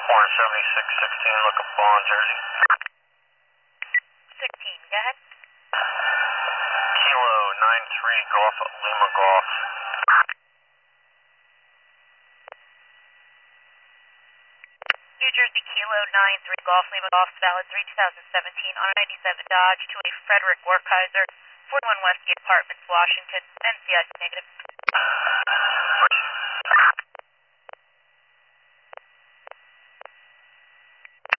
47616, look up ball in Jersey. 16, go ahead. Kilo 93 Golf Lima Golf. New Jersey Kilo 93 Golf Lima Golf, valid 3 2017 on 97 Dodge to a Frederick Werkheiser, 41 Westgate Apartments, Washington, NCIC negative.